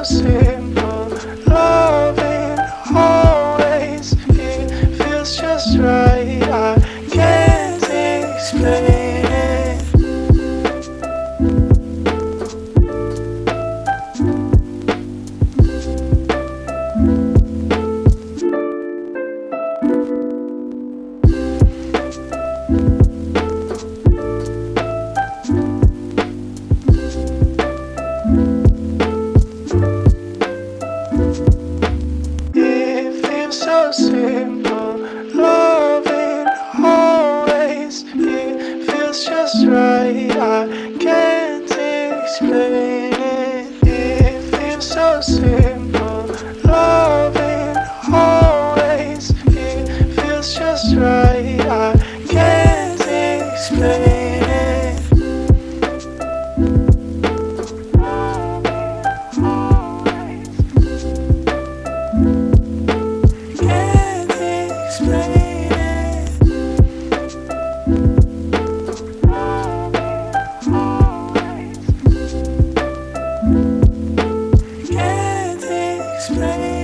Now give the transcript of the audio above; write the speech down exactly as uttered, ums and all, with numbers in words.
simple, loving always. It feels just right, I can't explain it. So simple, loving always. It feels just right, I can't explain it. It feels so simple, loving always. It feels just right, I can't explain it. Explain it. Can't explain.